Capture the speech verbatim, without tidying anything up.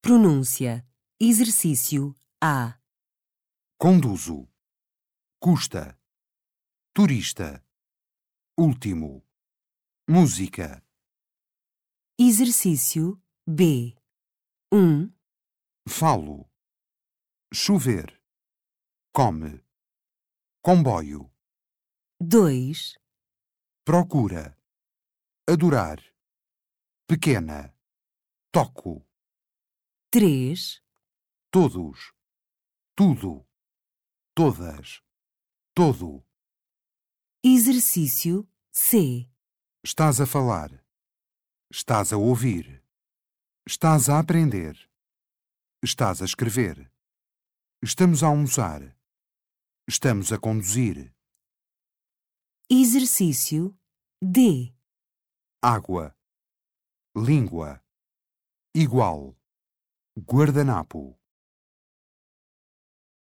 Pronúncia. Exercício A. Conduzo. Custa. Turista. Último. Música. Exercício B. um, Falo. Chover. Come. Comboio. dois, Procura. Adorar. Pequena. Toco. três, Todos. Tudo. Todas. Todo. exercício C. Estás a falar. Estás a ouvir. Estás a aprender. Estás a escrever. Estamos a almoçar. Estamos a conduzir. Exercício D. Água. Língua. Igual. Guardanapo.